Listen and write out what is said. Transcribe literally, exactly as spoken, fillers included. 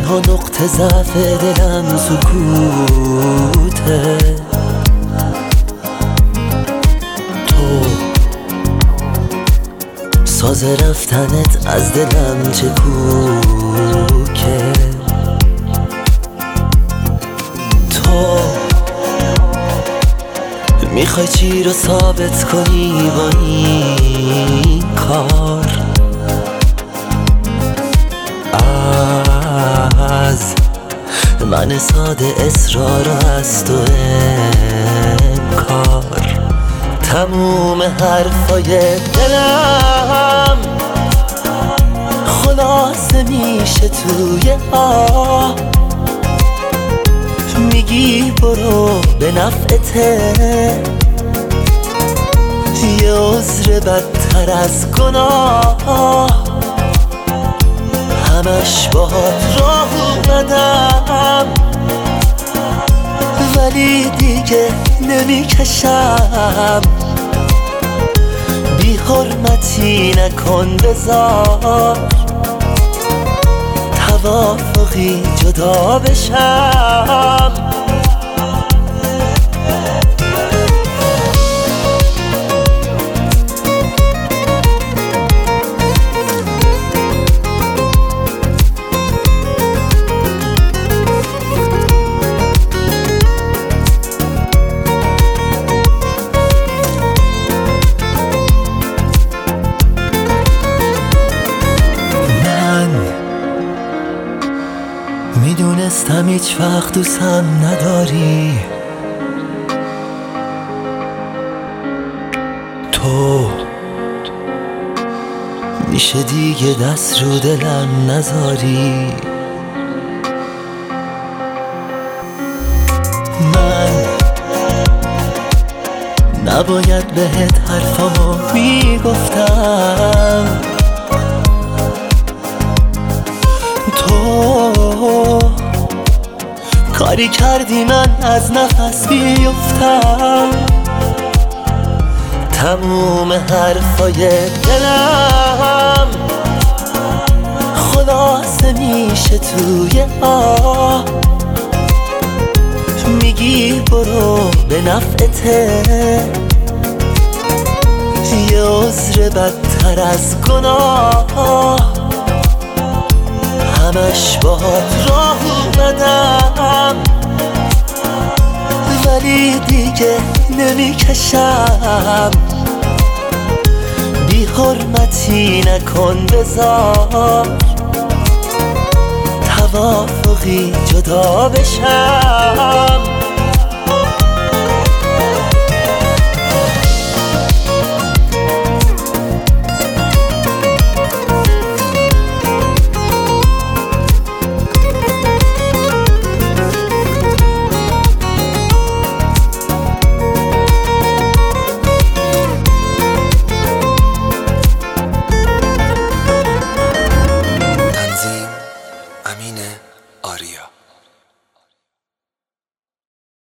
تنها نقطه ضعف دلم سکوته. تو ساز رفتنت از دلم چه کوکه. تو میخوای چی رو ثابت کنی با این کار؟ از من ساده اصرار از تو انکار. تموم حرفای دلم خلاصه میشه توی آه. میگی برو به نفعته، یه عذر بدتر از گناه. همش باهات راه اومدم ولی دیگه نمیکشم. بی حرمتی نکن بذار توافقی جدا بشم. میدونستم هیچ وقت دوستم نداری. تو میشه دیگه دست رو دلم نذاری. من نباید بهت حرفامو میگفتم. تو کاری کردی من از نفس بیفتم. تموم حرفای دلم خلاصه میشه توی آه. میگی برو به نفعته، یه عذر بدتر از گناه. همش باهات راه اومدم ولی دیگه نمیکشم. بی حرمتی نکن بذار توافقی جدا بشم.